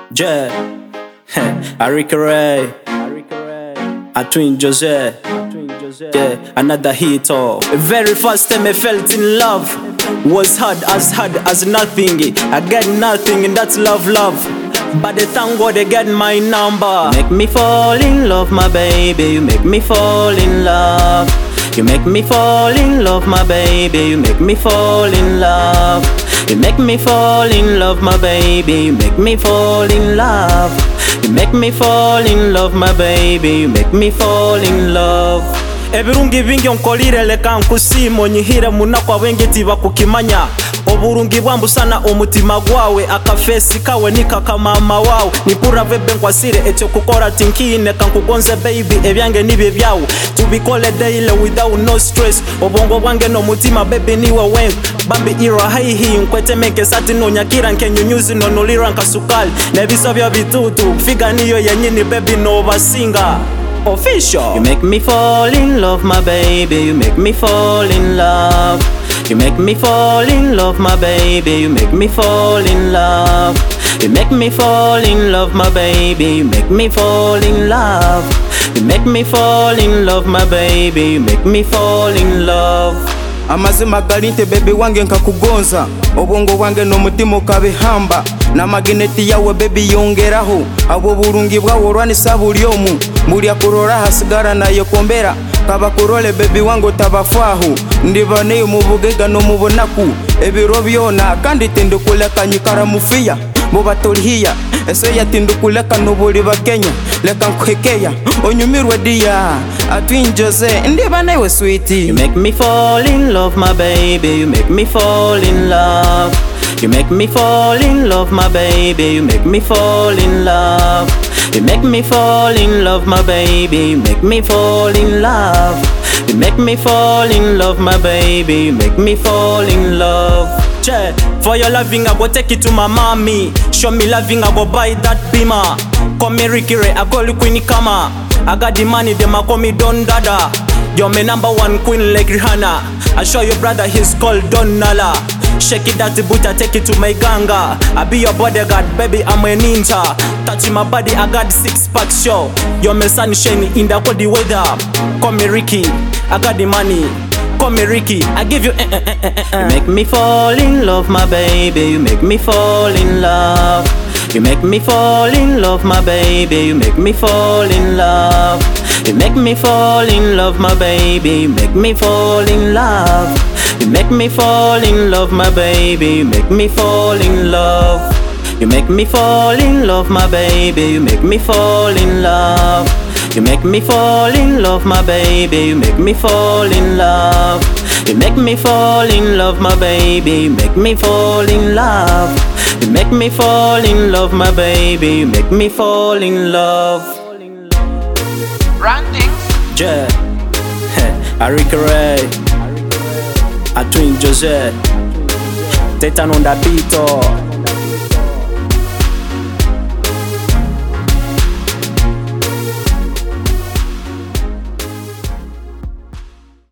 Yeah, Arika Ray, a twin Jose. Yeah, another hit. The very first time I felt in love was hard as nothing. I get nothing, and that's love. But the thank God I get my number. You make me fall in love, my baby. You make me fall in love. You make me fall in love, my baby. You make me fall in love. You make me fall in love, my baby. You make me fall in love. You make me fall in love, my baby. You make me fall in love. Ebirungi bingi onkolire leka nkusimo nyihire munakwa wengeti bakukimanya oburungi bwambu sana umutima gwawe akafesi kawe nikaka mama wawe nipura vebe nkwasire etyo kukora tinkine kankugonze baby ebyange nibye byawo tubikole daily without no stress obongo bwange no mutima baby niwe wengu bambi ira haihi nkwete meke sati no nyakira nkenyunyuzi no nolira nkasukali nebiso bya bitutu figa niyo yenyini baby no basinga official. You make me fall in love, my baby. You make me fall in love. You make me fall in love, my baby. You make me fall in love. You make me fall in love, my baby. You make me fall in love. You make me fall in love, my baby. You make me fall in love. Amazima galinte baby wange nkakugonza obongo wange no mutima kabihamba na magneti yawe baby yongeraho abo burungi bwawo rwanisa bulyomu muri akurora hasigara nayo kombera kabakurole baby wango tabafaho ndibane mu bugega no mubonaku ebiro byona kandi tindukuleka nyikara mufia bo batolihiya ese yatindukuleka no buri bakenya leka nkwekeya onyumirwe dia atwin Jose ndibane we sweetie. You make me fall in love, my baby. You make me fall in love. You make me fall in love, my baby. You make me fall in love. You make me fall in love, my baby. You make me fall in love. You make me fall in love, my baby. You make me fall in love. Yeah. For your loving, I go take it to my mommy. Show me loving, I go buy that Beamer. Call me Ricky Ray, I call you Queenie Kama. I got the money, them I call me Don Dada. You're my number one queen like Rihanna. I show your brother, he's called Don Nala. Shake it that boot, I take it to my ganga. I be your bodyguard, baby, I'm a ninja. Touching my body, I got 6-pack show. You're my sunshine in the cold weather. Call me Ricky, I got the money. Call me Ricky, I give you You make me fall in love, my baby. You make me fall in love. You make me fall in love, my baby. You make me fall in love. You make me fall in love, my baby. You make me fall in love. You make me fall in love, my baby. You make me fall in love. You make me fall in love, my baby. You make me fall in love. You make me fall in love, my baby. You make me fall in love. You make me fall in love, my baby. You make me fall in love. You make me fall in love, my baby. You make me fall in love. Brandings. Yeah, Arika Ray, a twin Jose. Tetan on the beat.